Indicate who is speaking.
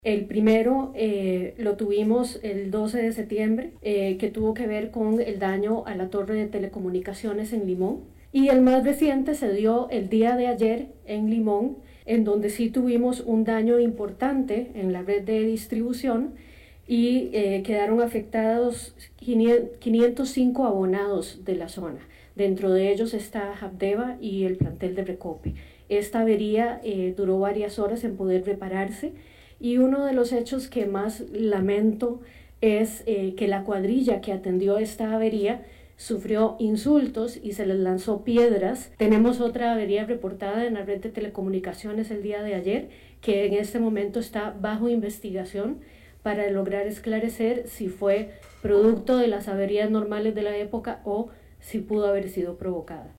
Speaker 1: El primero lo tuvimos el 12 de septiembre, que tuvo que ver con el daño a la torre de telecomunicaciones en Limón. Y el más reciente se dio el día de ayer en Limón, en donde sí tuvimos un daño importante en la red de distribución y quedaron afectados 505 abonados de la zona. Dentro de ellos está Habdeba y el plantel de Recope. Esta avería duró varias horas en poder repararse. Y uno de los hechos que más lamento es que la cuadrilla que atendió esta avería sufrió insultos y se les lanzó piedras. Tenemos otra avería reportada en la red de telecomunicaciones el día de ayer, que en este momento está bajo investigación para lograr esclarecer si fue producto de las averías normales de la época o si pudo haber sido provocada.